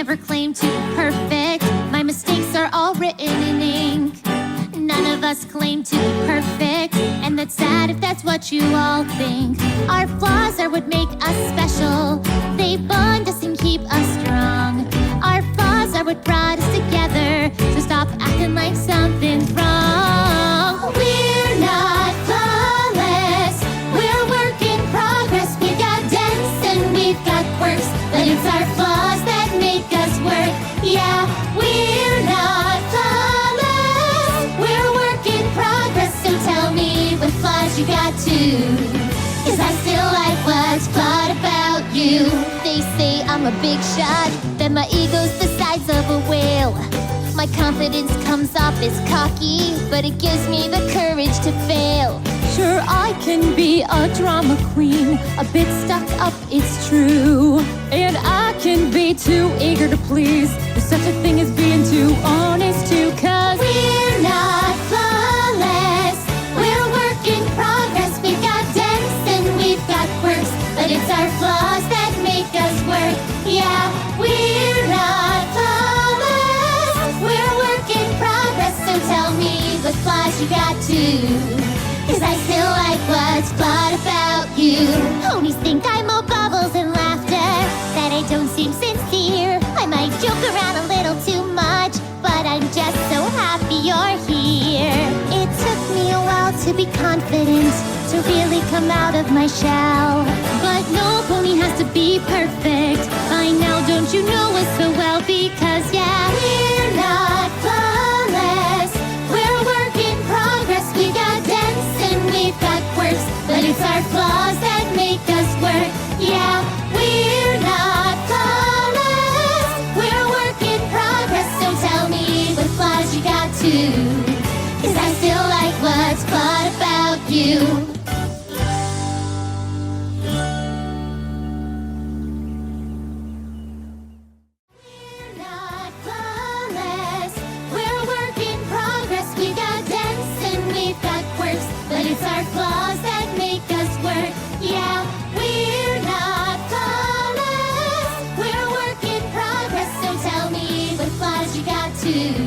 never claim to be perfect. My mistakes are all written in ink. None of us claim to be perfect, and that's sad if that's what you all think. Our flaws are what make us special. They bond us and keep us strong. Our flaws are what brought us together, so stop acting like something's wrong. We're not flawless, we're a work in progress. We've got dents and we've got quirks, but it's our flaws that make us work. Yeah, we're not flawless, we're a work in progress. So tell me what flaws you got too, 'cause I still like what's flawed about you. They say I'm a big shot, that my ego's the size of a whale. My confidence comes off as cocky, but it gives me the courage to fail. Sure, I can be a drama queen, a bit stuck up, it's true. And I can be too eager to please. There's such a thing as being too honest too, 'cause we're not flawless, we're a work in progress. We've got dents and we've got quirks, but it's our flaws that make us work. Yeah, we're not flawless, we're a work in progress. So tell me what flaws you got too, 'cause I still like what's flawed about you. Ponies think I'm all bubbles and laughter, that I don't seem sincere. I might joke around a little too much, but I'm just so happy you're here. It took me a while to be confident, to really come out of my shell. But no pony has to be perfect by now, don't you know us so well? Because yeah, we're not flawless, we're a work in progress. We've got dents and we've got quirks, but it's our flaws that make us work. Yeah, we're not flawless, we're a work in progress. So tell me what flaws you got too, 'cause I still like what's flawed about you. We're not flawless, we're a work in progress. We've got dents and we've got quirks, but it's our flaws that make us work. Yeah, we're not flawless, we're a work in progress. So tell me what flaws you got too,